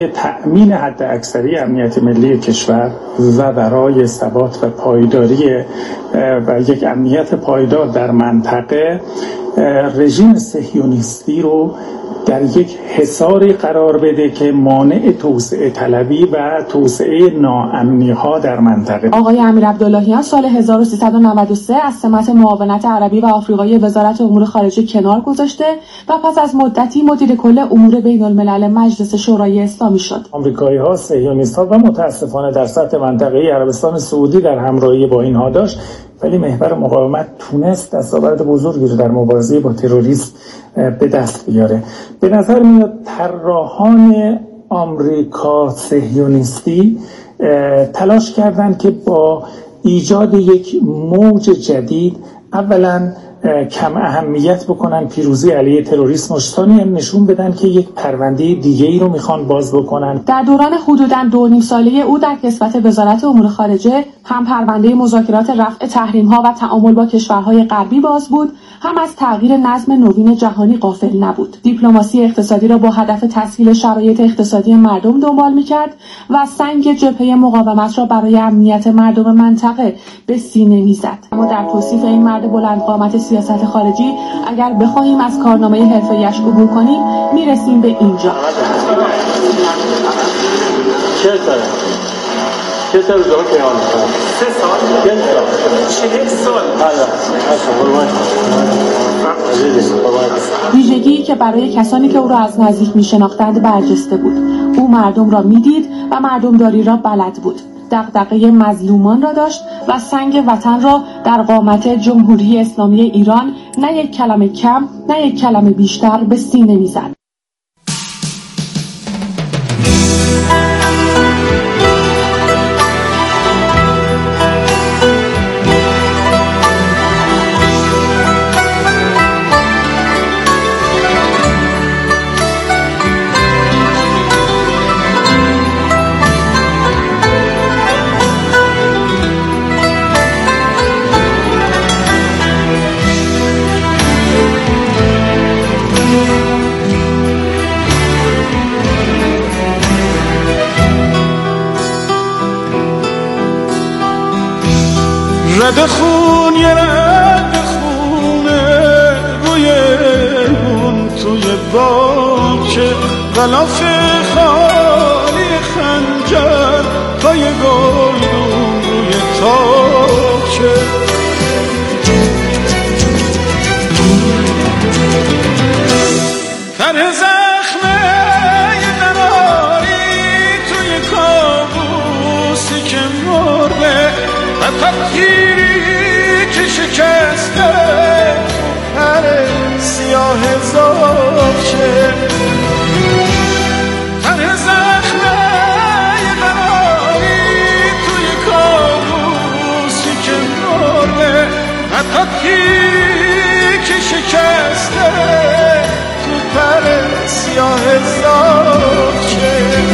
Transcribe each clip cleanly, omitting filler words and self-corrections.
تأمین حد اکثری امنیت ملی کشور و برای ثبات و پایداری و یک امنیت پایدار در منطقه رژیم صهیونیستی رو در یک حصاری قرار بده که مانع توسعه طلبی و توسعه ناامنی‌ها در منطقه. آقای امیر عبداللهیان سال 1393 از سمت معاونت عربی و آفریقایی وزارت امور خارجه کنار گذاشته و پس از مدتی مدیر کل امور بین الملل مجلس شورای اسلامی شد. آمریکایی‌ها، صهیونیست‌ها و متأسفانه در سطح منطقه عربستان سعودی در همراهی با اینها داشت، ولی محور مقاومت تونست دستاورد بزرگی رو در مبارزه با تروریسم به دست بیاره. به نظر میاد طراحان آمریکا صهیونیستی تلاش کردند که با ایجاد یک موج جدید اولا کم اهمیت بکنن پیروزی علیه تروریسم و ثانیاً نشون بدن که یک پرونده دیگه ای رو میخوان باز بکنن. در دوران حدوداً 2.5 ساله او در کسوت وزارت امور خارجه هم پرونده مذاکرات رفع تحریم‌ها و تعامل با کشورهای غربی باز بود، هم از تغییر نظم نوین جهانی غافل نبود. دیپلماسی اقتصادی را با هدف تسهیل شرایط اقتصادی مردم دنبال می‌کرد و سنگ جبهه مقاومت را برای امنیت مردم منطقه به سینه می‌زد. اما در توصیف این مرد بلندقامت سیاست خارجی اگر بخواهیم از کارنامه حرفه‌ایش عبور کنیم میرسیم به اینجا. چه سال روزگار پیمان می‌کنم؟ 3 سال؟ 40 سال. ویژگی که برای کسانی که او را از نزدیک می‌شناختند برجسته بود. او مردم را می‌دید و مردمداری را بلد بود. دغدغه مظلومان را داشت و سنگ وطن را در قامت جمهوری اسلامی ایران نه یک کلمه کم نه یک کلمه بیشتر به سینه می‌زد. رد خون یه رد خونه روی اون توی باغچه غلاف خالی خنجر پای گلدون روی تاقچه ته زخمه یه قراری توی کابوسی که مرده و تیری که شکسته پر سیاه زاغچه ته زخمه یه قراری توی کابوسی که مرده حتی تیری که شکسته تو پر سیاه زاغچه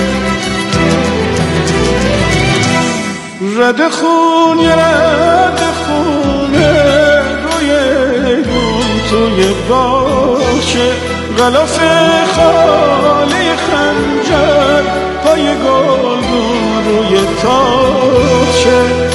رد خون یه رد خونه روی گون توی باغچه غلاف خالی خنجر پای گلدون روی تاقچه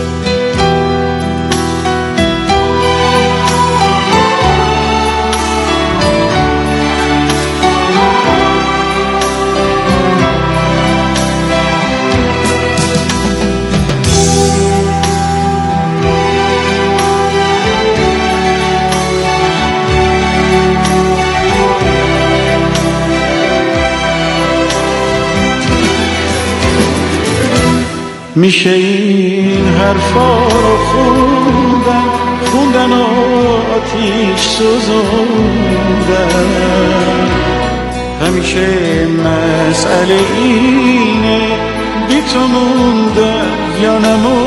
میشه این حرفا رو خوندن و آتیش سوزوندن همیشه مسئله اینه بی تو موندن یا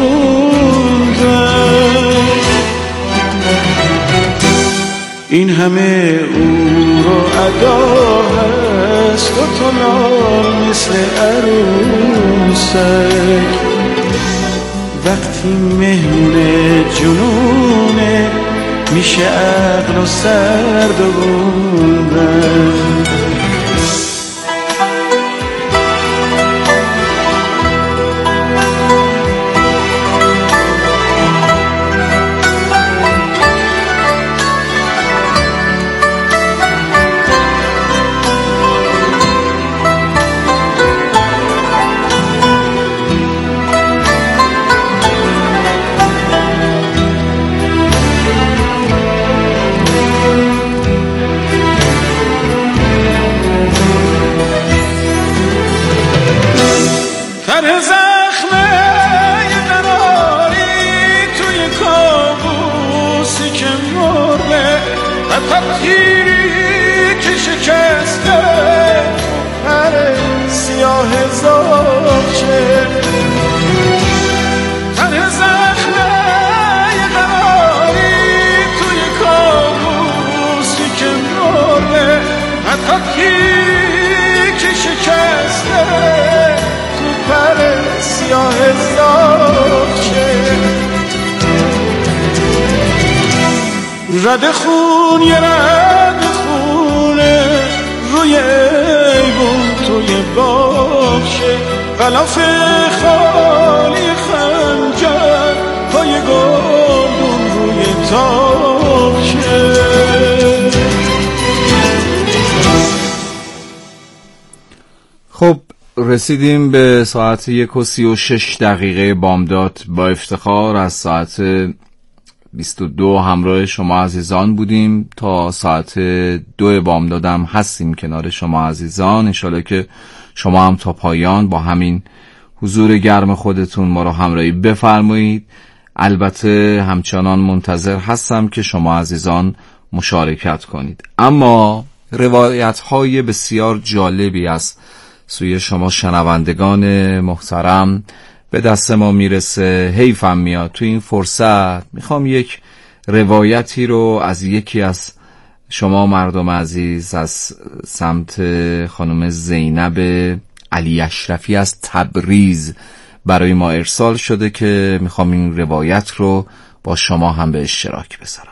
نموندن این همه او رو ادا هست و تو لال مثل عروسک وقتی مهمون جنونه میشه عقل و سرد و بوندن رد خون یه رد خونه روی ایوون توی باغشه، غلاف خالی خنجر پای گلدون روی تاقشه. خب رسیدیم به ساعت 1:36 بامداد. با افتخار از ساعت 22 همراه شما عزیزان بودیم تا ساعت 2 بامدادم هستیم کنار شما عزیزان. انشالله که شما هم تا پایان با همین حضور گرم خودتون ما رو همراهی بفرمایید. البته همچنان منتظر هستم که شما عزیزان مشارکت کنید. اما روایت‌های بسیار جالبی از سوی شما شنوندگان محترم به دست ما میرسه. حیفم میاد تو این فرصت میخوام یک روایتی رو از یکی از شما مردم عزیز از سمت خانم زینب علی اشرفی از تبریز برای ما ارسال شده که میخوام این روایت رو با شما هم به اشتراک بذارم.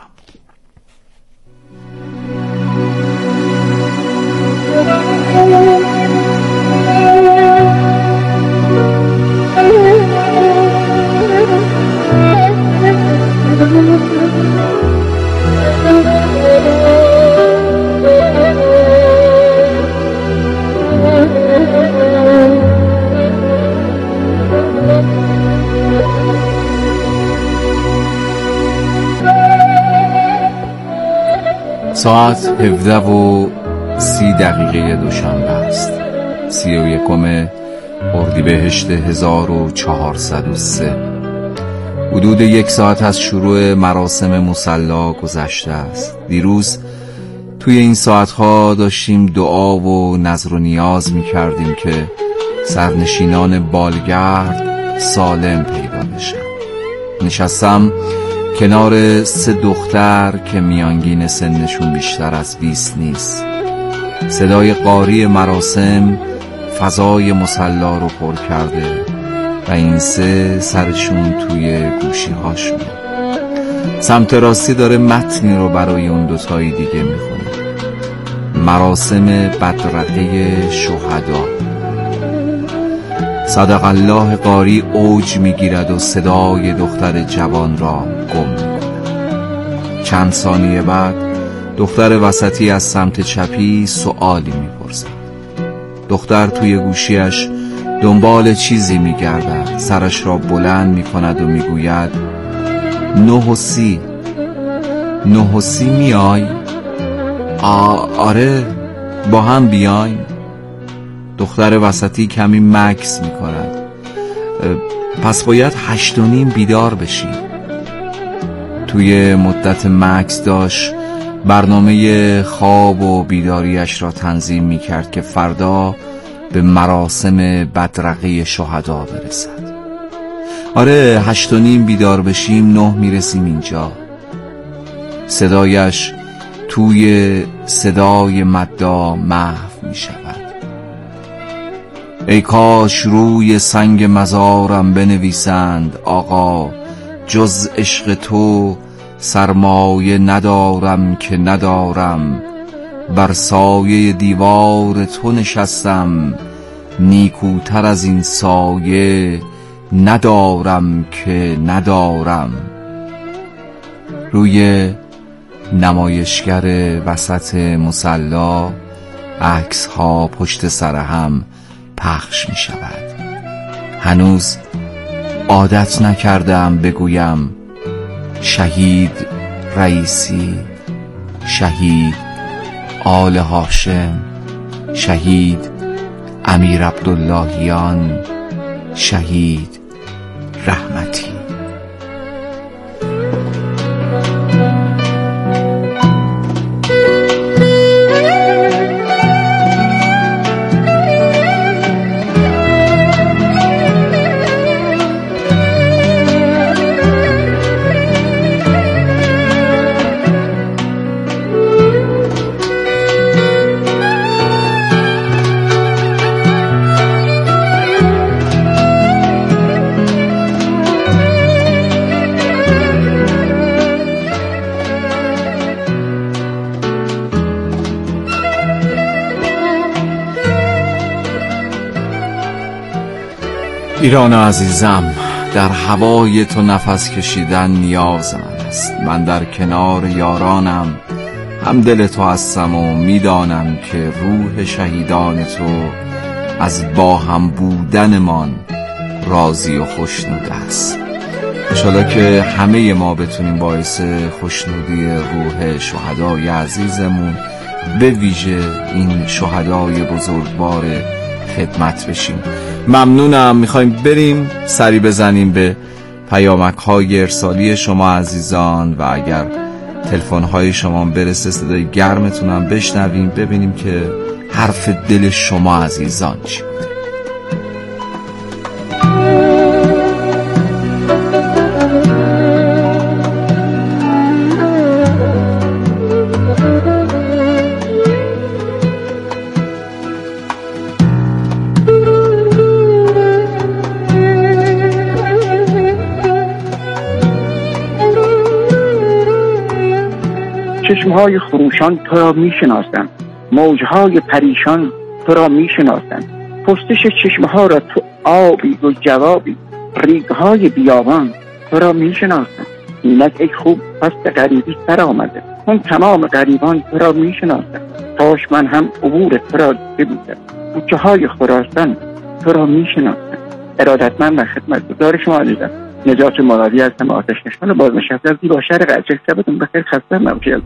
ساعت 17:30 دوشنبه است. 31 اردیبهشت 1403. حدود 1 ساعت از شروع مراسم مصلی گذشته است. دیروز توی این ساعتها داشتیم دعا و نذر و نیاز می کردیم که سرنشینان بالگرد سالم پیدا بشن. نشستم کنار 3 دختر که میانگین سنشون بیشتر از 20 نیست. صدای قاری مراسم فضای مصلی رو پر کرده و این 3 سرشون توی گوشی هاشون. سمت راستی داره متنی رو برای اون 2 تای دیگه میخونه. مراسم بدرقه شهدا. صدق الله قاری اوج میگیرد و صدای دختر جوان را گم میکند. چند ثانیه بعد دختر وسطی از سمت چپی سؤالی میپرسد. دختر توی گوشیش دنبال چیزی میگردد. سرش را بلند میکند و میگوید 9:30 9:30 میای؟ آره با هم بیایم. دختر وسطی کمی مکث میکند. پس باید 8:30 بیدار بشی. توی مدت مکث داشت برنامه خواب و بیداریش را تنظیم میکرد که فردا به مراسم بدرقه شهدا برسد. آره 8:30 بیدار بشیم 9 میرسیم اینجا. صدایش توی صدای مدا محو میشود. ای کاش روی سنگ مزارم بنویسند آقا جز عشق تو سرمایه ندارم که ندارم، بر سایه دیوار تو نشستم نیکوتر از این سایه ندارم که ندارم. روی نمایشگر وسط مصلی عکس ها پشت سر هم پخش می شود. هنوز عادت نکردم بگویم شهید رئیسی، شهید آل هاشم، شهید امیر عبداللهیان، شهید رحمتی. ایران عزیزم، در هوای تو نفس کشیدن نیاز من است. من در کنار یارانم، هم دل تو هستم و میدانم که روح شهیدان تو از با هم بودنمان راضی و خوشنود است. انشالله که همه ما بتونیم باعث خوشنودی روح شهدای عزیزمون، به ویژه این شهدای بزرگوار خدمت بشیم. ممنونم. میخوایم بریم سری بزنیم به پیامک های ارسالی شما عزیزان و اگر تلفن های شما برسه صدای گرمتونم بشنویم، ببینیم که حرف دل شما عزیزان چی بود. چشمهای خروشان تو را می شناسم، موجهای پریشان تو را می شناسم، پشتش چشمها را تو آبی و جوابی، ریگهای بیابان تو را می شناسم. اینک ای خوب فصل غریبی سر آمده، اون تمام غریبان تو را می شناسم. کاش من هم عبور تو را دیده بودم، کوچه های خراسان تو را می شناسم. ارادتمند و خدمتگزار شما عزیزم، نجات مرادی هستم، آتش نشان بازنشسته از زیبا شهر قرچک. شبتون بخیر، خسته نباشید.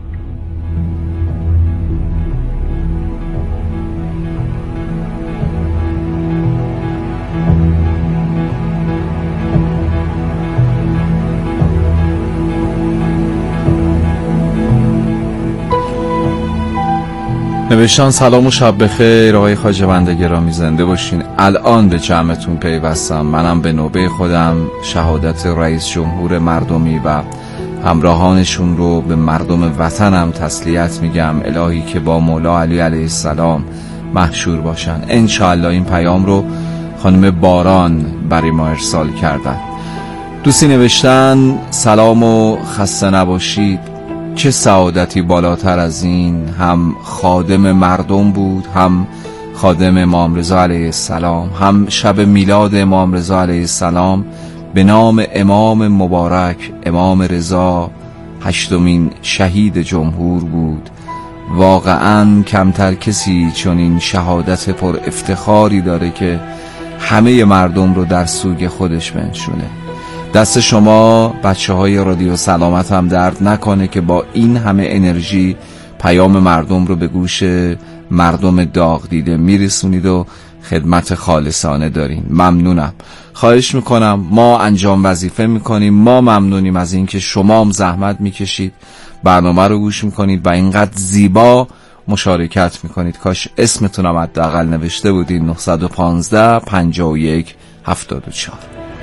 نوشتان سلام و شب بخیر آقای خواجه‌بند گرامی، زنده باشین. الان به جمعتون پیوستم. منم به نوبه خودم شهادت رئیس جمهور مردمی و همراهانشون رو به مردم وطنم تسلیت میگم. الهی که با مولا علی علیه السلام محشور باشن. انشاءالله این پیام رو خانم باران برای ما ارسال کردن. دوستی نوشتن سلام و خسته نباشید. چه سعادتی بالاتر از این، هم خادم مردم بود، هم خادم امام رضا علیه السلام، هم شب میلاد امام رضا علیه السلام به نام امام مبارک امام رضا 8مین شهید جمهور بود. واقعا کمتر کسی چون این شهادت پر افتخاری داره که همه مردم رو در سوگ خودش بنشونه. دست شما بچه های رادیو سلامت هم درد نکنه که با این همه انرژی پیام مردم رو به گوش مردم داغ دیده میرسونید و خدمت خالصانه دارین. ممنونم. خواهش میکنم، ما انجام وظیفه میکنیم، ما ممنونیم از این که شما هم زحمت میکشید، برنامه رو گوش میکنید و اینقدر زیبا مشارکت میکنید. کاش اسمتونم حداقل نوشته بودید. 915 51 74.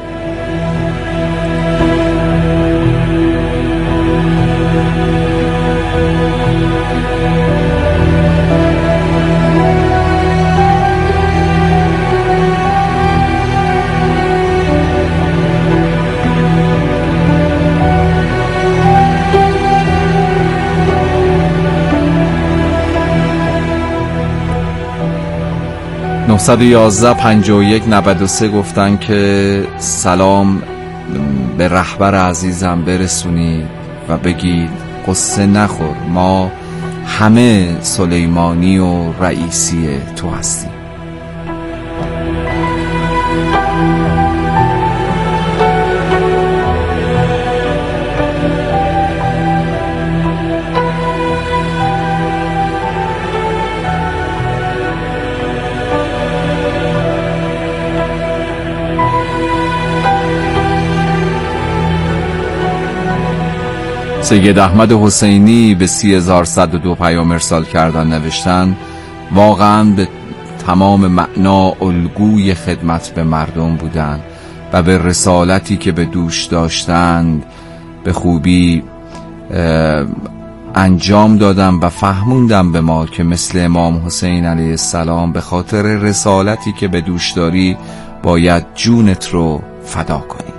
(911 51 93) گفتن که سلام به رهبر عزیزم برسونید و بگید قصه نخور، ما همه سلیمانی و رئیسی تو هستیم. سید احمد حسینی به 3102 پیام ارسال کردن. نوشتن واقعا به تمام معنا الگوی خدمت به مردم بودند و به رسالتی که به دوش داشتند به خوبی انجام دادم و فهموندم به ما که مثل امام حسین علیه السلام به خاطر رسالتی که به دوش داری باید جونت رو فدا کنی.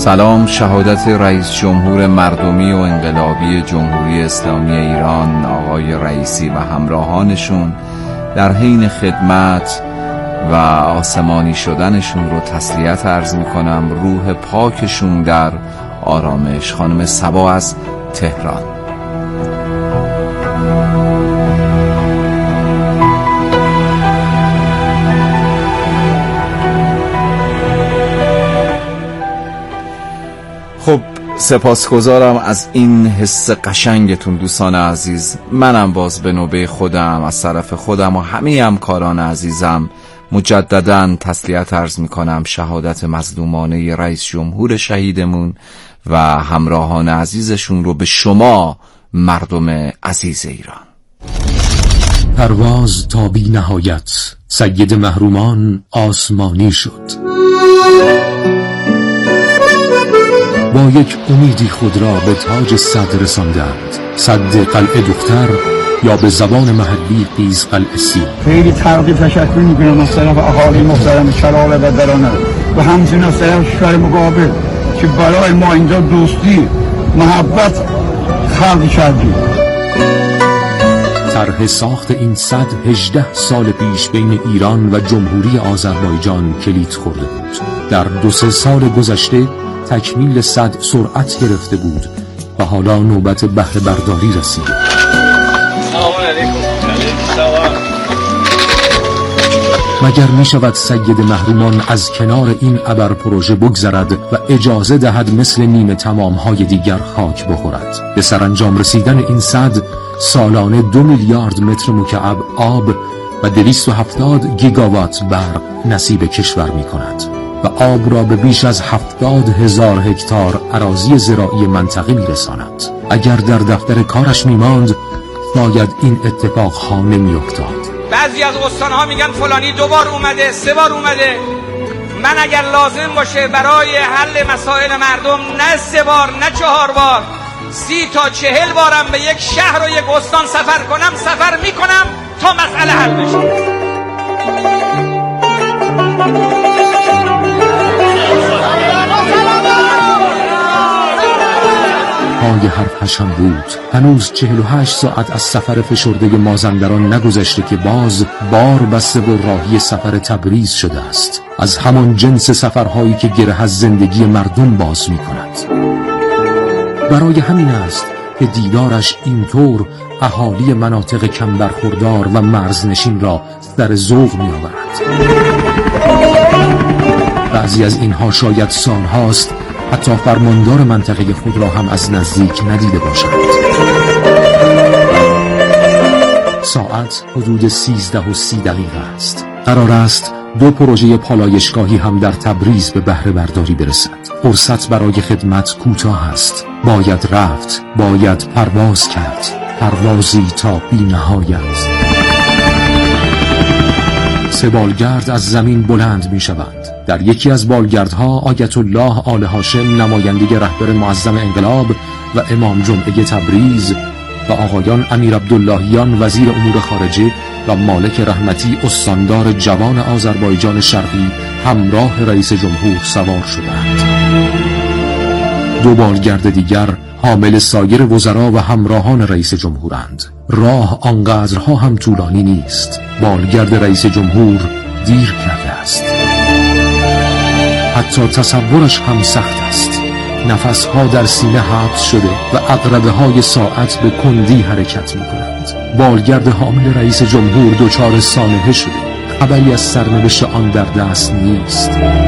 سلام. شهادت رئیس جمهور مردمی و انقلابی جمهوری اسلامی ایران آقای رئیسی و همراهانشون در حین خدمت و آسمانی شدنشون رو تسلیت عرض میکنم. روح پاکشون در آرامش. خانم صبا از تهران. خب سپاسگزارم از این حس قشنگتون دوستان عزیز. منم باز به نوبه خودم از طرف خودم و همه همکاران عزیزم مجدداً تسلیت عرض میکنم. شهادت مظلومانه رئیس جمهور شهیدمون و همراهان عزیزشون رو به شما مردم عزیز ایران. پرواز تا بی نهایت، سید محرومان آسمانی شد. با یک امیدی خود را به تاج صد رساندند، صد قلعه دختر یا به زبان محلی قیز قلعه سی. خیلی تقدیر تشکر میکنم از طرف اهالی محترم کلال و درانه و همچنین از طرف کشور مقابل که برای ما اینجا دوستی محبت خلق کردید. طرح ساخت این 118 سال پیش بین ایران و جمهوری آذربایجان کلید خورده بود. در 2-3 سال گذشته تکمیل 100 سرعت گرفته بود و حالا نوبت بهره برداری رسید. سلام علیکم. مگر می شود سید محرومان از کنار این ابر پروژه بگذرد و اجازه دهد مثل نیمه تمام های دیگر خاک بخورد؟ به سرانجام رسیدن این 100 سالانه 2 میلیارد متر مکعب آب و 270 گیگاوات برق نصیب کشور می کند و آب را به بیش از 70,000 هکتار اراضی زراعی منطقه می رساند. اگر در دفتر کارش می ماند باید این اتفاق ها نمی افتاد. بعضی از استانها میگن فلانی 2 بار اومده 3 بار اومده. من اگر لازم باشه برای حل مسائل مردم نه 3 بار نه 4 بار 30 تا 40 بارم به یک شهر و یک استان سفر کنم، سفر میکنم تا مسئله حل بشه. پای حرفش هم بود. هنوز 48 ساعت از سفر فشرده مازندران نگذشته که باز بار بسته و راهی سفر تبریز شده است. از همان جنس سفرهایی که گره از زندگی مردم باز می کند. برای همین است که دیدارش اینطور اهالی مناطق کم برخوردار و مرزنشین را در ذوق می آورد. بعضی از اینها شاید سالهاست حتی فرماندار منطقه خود را هم از نزدیک ندیده باشند. ساعت حدود 13:30 است. قرار است 2 پروژه پالایشگاهی هم در تبریز به بهره برداری برسد. فرصت برای خدمت کوتاه است. باید رفت، باید پرواز کرد، پروازی تا بی نهایت. 3 بالگرد از زمین بلند می شوند. در یکی از بالگردها آیت الله آل هاشم نماینده رهبر معظم انقلاب و امام جمعه تبریز و آقایان امیر عبداللهیان وزیر امور خارجه و مالک رحمتی استاندار جوان آذربایجان شرقی همراه رئیس جمهور سوار شدند. 2 بالگرد دیگر حامل سایر وزرا و همراهان رئیس جمهورند. راه آنقدرها هم طولانی نیست. بالگرد رئیس جمهور دیر کرده است. حتی تصورش هم سخت است. نفسها در سینه حبس شده و عقربه های ساعت به کندی حرکت می کنند. بالگرد حامل رئیس جمهور دچار سانحه شده. خبری از سرنوشت آن در دست نیست.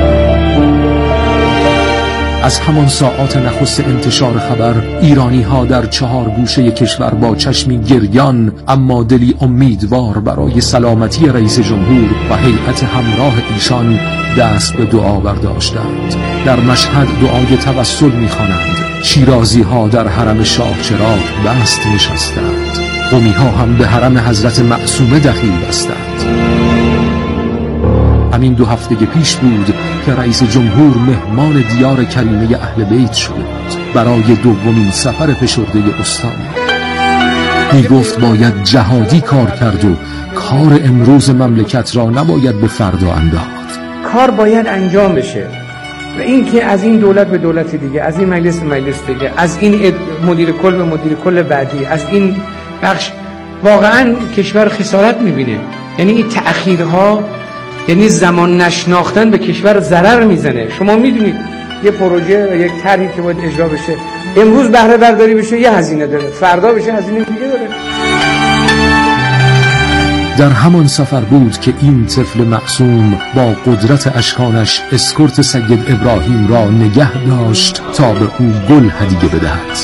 از همان ساعات نخست انتشار خبر ایرانی ها در 4 گوشه کشور با چشمی گریان اما دلی امیدوار برای سلامتی رئیس جمهور و هیئت همراه ایشان دست به دعا برداشتند. در مشهد دعای توسل می‌خوانند. شیرازی ها در حرم شاه چراغ بست نشستند. قمی ها هم به حرم حضرت معصومه دخیل بستند. همین 2 هفته پیش بود که رئیس جمهور مهمان دیار کریمه اهل بیت شده بود برای 2مین سفر فشرده استان. می گفت باید جهادی کار کرد و کار امروز مملکت را نباید به فردا انداخت. کار باید انجام بشه. و این که از این دولت به دولت دیگه، از این مجلس به مجلس دیگه، از این مدیر کل به مدیر کل بعدی، از این بخش، واقعا کشور خسارت میبینه. یعنی این تأخیرها، یعنی زمان نشناختن به کشور ضرر میزنه. شما میدونید یه پروژه و یک طرحی که باید اجرا بشه، امروز بهره برداری بشه یه هزینه داره، فردا بشه هزینه دیگه داره. در همان سفر بود که این طفل معصوم با قدرت اشکانش اسکورت سید ابراهیم را نگه داشت تا به او گل هدیه بدهد.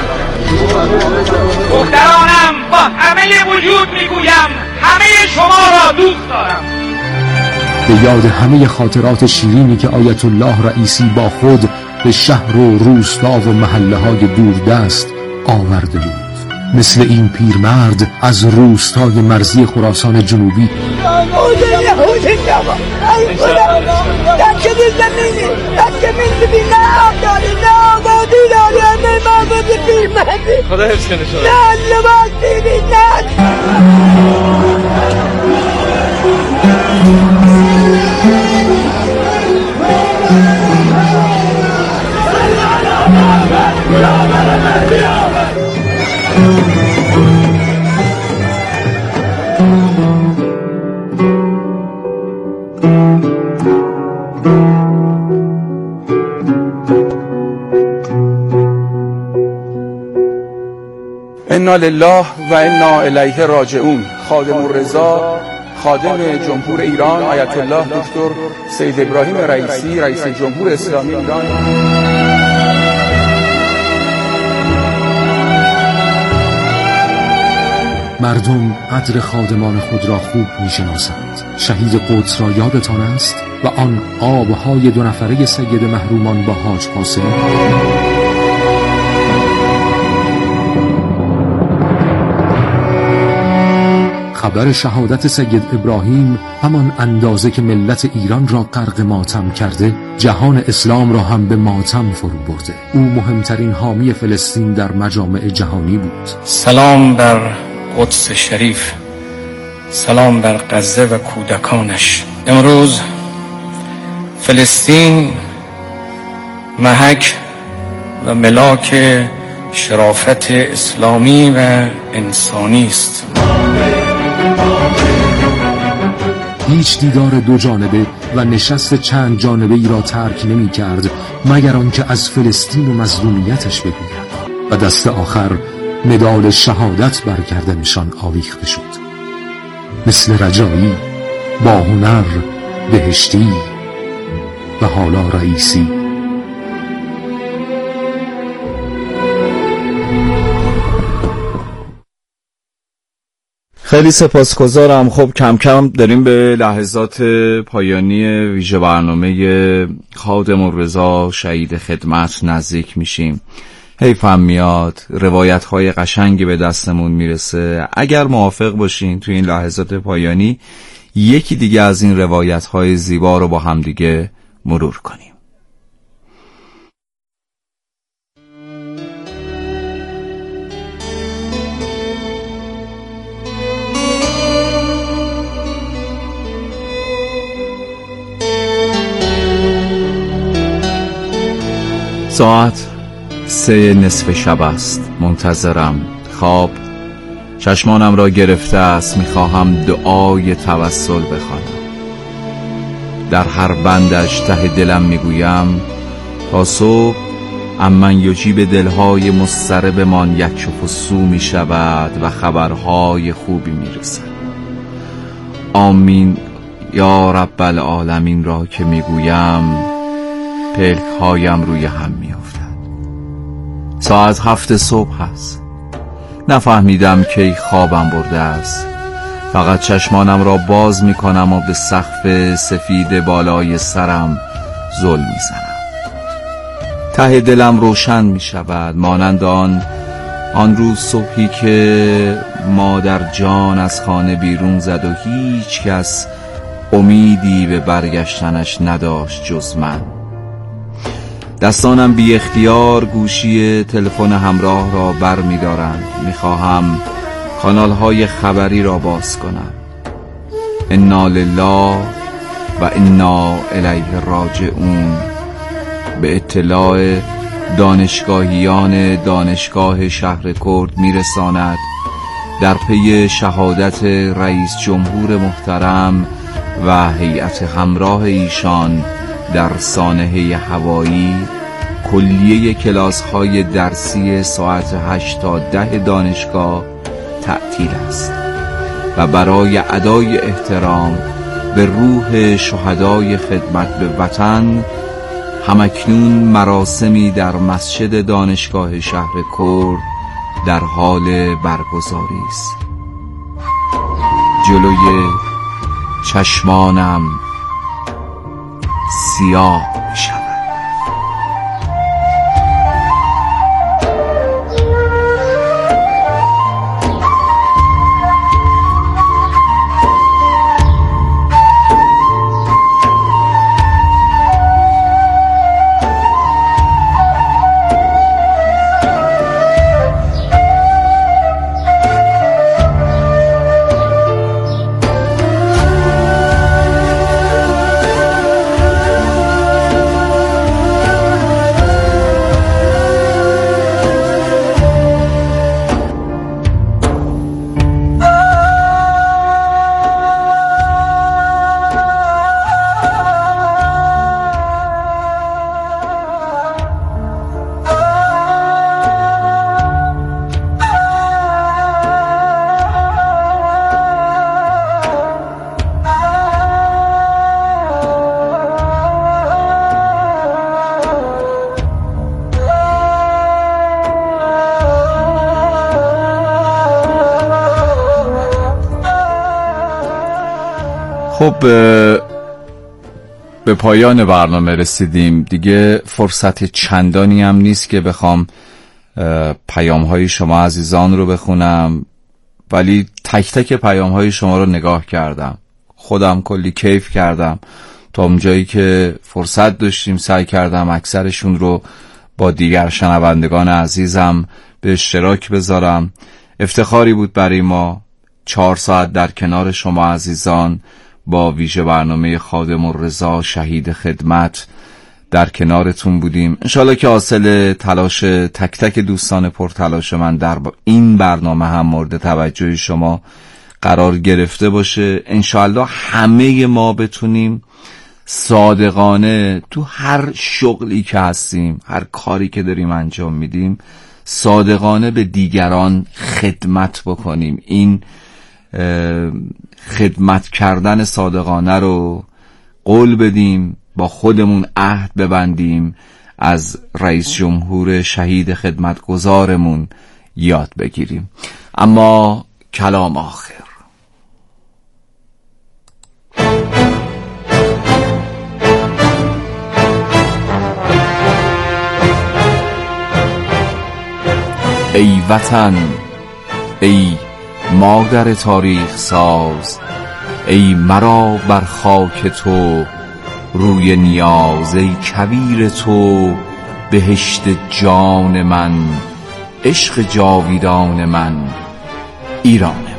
دخترانم، با همه وجود میگویم همه شما را دوست دارم. به یاد همه خاطرات شیرینی که آیت الله رئیسی با خود به شهر و روستا و محله های دوردست آورده بود. مثل این پیرمرد از روستای مرزی خراسان جنوبی خدا حفظ کنه شما. انا لله و انا الیه راجعون. خادم الرضا، خادم جمهور ایران، آیت الله دکتر سید ابراهیم رئیسی، رئیس جمهور اسلامی ایران. مردم قدر خادمان خود را خوب می‌شناسند. شهید قدس را یادتان است و آن آبهای 2 نفره سید محرومان با حاج قاسم. خبر شهادت سید ابراهیم همان اندازه که ملت ایران را غرق ماتم کرده، جهان اسلام را هم به ماتم فرو برده. او مهمترین حامی فلسطین در مجامع جهانی بود. سلام بر قدس شریف، سلام بر غزه و کودکانش. امروز فلسطین محک و ملاک شرافت اسلامی و انسانی است. هیچ دیدار 2 جانبه و نشست چند جانبه ای را ترک نمی کرد مگر آنکه از فلسطین و مظلومیتش بگوید و دست آخر مدال شهادت بر گردنشان آویخته شد. مثل رجایی، با هنر، بهشتی و حالا رئیسی. خیلی سپاسگزارم. خب کم کم داریم به لحظات پایانی ویژه برنامه خادم الرضا شهید خدمت نزدیک میشیم. حیفم میاد روایت های قشنگی به دستمون میرسه. اگر موافق باشین توی این لحظات پایانی یکی دیگه از این روایت های زیبا رو با هم دیگه مرور کنیم. ساعت 3 نصف شب است. منتظرم. خواب چشمانم را گرفته است. میخواهم دعای توسل بخوانم. در هر بندش ته دلم میگویم تا صبح امن یجیب دلهای مضطربمان یکشف السو میشود و خبرهای خوبی میرسد. آمین یا رب العالمین را که میگویم پلک‌هایم روی هم میافتد. ساعت 7 صبح است. نفهمیدم کی خوابم برده است. فقط چشمانم را باز میکنم و به سقف سفید بالای سرم زل میزنم. ته دلم روشن میشود مانند آن روز صبحی که مادر جان از خانه بیرون زد و هیچ کس امیدی به برگشتنش نداشت جز من. دستانم بی اختیار گوشی تلفن همراه را بر می دارند. می خواهم کانال های خبری را باز کنم. انا لله و انا الیه راجعون. به اطلاع دانشگاهیان دانشگاه شهرکرد میرساند در پی شهادت رئیس جمهور محترم و هیئت همراه ایشان در سانحه هوایی، کلیه کلاس‌های درسی ساعت 8 تا 10 دانشگاه تعطیل است و برای ادای احترام به روح شهدای خدمت به وطن همکنون مراسمی در مسجد دانشگاه شهرکرد در حال برگزاری است. جلوی چشمانم سیاه می‌شود. خب به پایان برنامه رسیدیم. دیگه فرصت چندانی هم نیست که بخوام پیام‌های شما عزیزان رو بخونم، ولی تک تک پیام‌های شما رو نگاه کردم، خودم کلی کیف کردم. تا اونجایی که فرصت داشتیم سعی کردم اکثرشون رو با دیگر شنوندگان عزیزم به اشتراک بذارم. افتخاری بود برای ما 4 ساعت در کنار شما عزیزان با ویژه برنامه خادم الرضا شهید خدمت در کنارتون بودیم. انشالله که حاصل تلاش تک تک دوستان پرتلاش من در این برنامه هم مورد توجه شما قرار گرفته باشه. انشالله همه ما بتونیم صادقانه تو هر شغلی که هستیم، هر کاری که داریم انجام میدیم، صادقانه به دیگران خدمت بکنیم. این خدمت کردن صادقانه رو قول بدیم، با خودمون عهد ببندیم، از رئیس جمهور شهید خدمتگزارمون یاد بگیریم. اما کلام آخر. ای وطن، ای مادر تاریخ ساز، ای مرا بر خاک تو روی نیاز، ای کویر تو بهشت جان من، عشق جاویدان من، ایران.